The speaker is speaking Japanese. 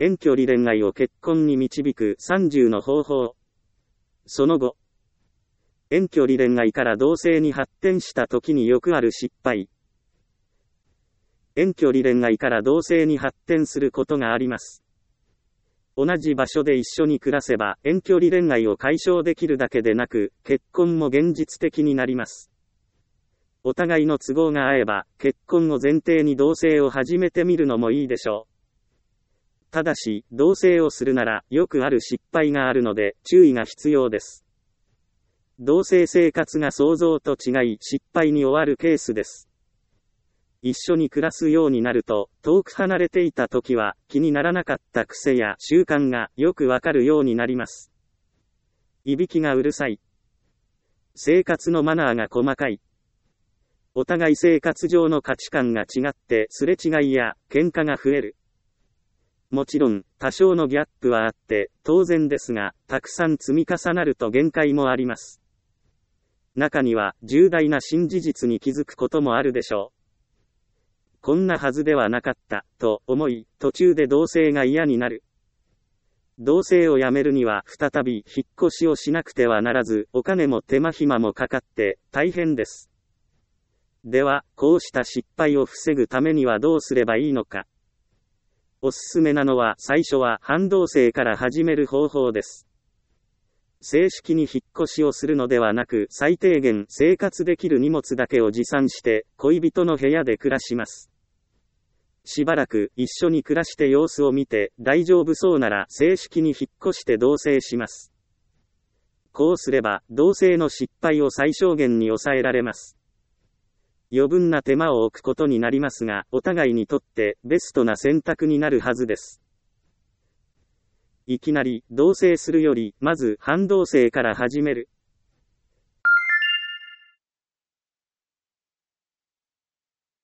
遠距離恋愛を結婚に導く30の方法。その後、遠距離恋愛から同棲に発展した時によくある失敗。遠距離恋愛から同棲に発展することがあります。同じ場所で一緒に暮らせば遠距離恋愛を解消できるだけでなく、結婚も現実的になります。お互いの都合が合えば、結婚を前提に同棲を始めてみるのもいいでしょう。ただし、同棲をするなら、よくある失敗があるので、注意が必要です。同棲生活が想像と違い、失敗に終わるケースです。一緒に暮らすようになると、遠く離れていた時は、気にならなかった癖や習慣がよくわかるようになります。いびきがうるさい。生活のマナーが細かい。お互い生活上の価値観が違ってすれ違いや喧嘩が増える。もちろん、多少のギャップはあって当然ですが、たくさん積み重なると限界もあります。中には重大な新事実に気づくこともあるでしょう。こんなはずではなかった、と思い、途中で同棲が嫌になる。同棲をやめるには再び引っ越しをしなくてはならず、お金も手間暇もかかって大変です。では、こうした失敗を防ぐためにはどうすればいいのか。おすすめなのは最初は半同棲から始める方法です。正式に引っ越しをするのではなく、最低限生活できる荷物だけを持参して恋人の部屋で暮らします。しばらく一緒に暮らして様子を見て大丈夫そうなら正式に引っ越して同棲します。こうすれば同棲の失敗を最小限に抑えられます。余分な手間を置くことになりますが、お互いにとってベストな選択になるはずです。いきなり同棲するより、まず半同棲から始める。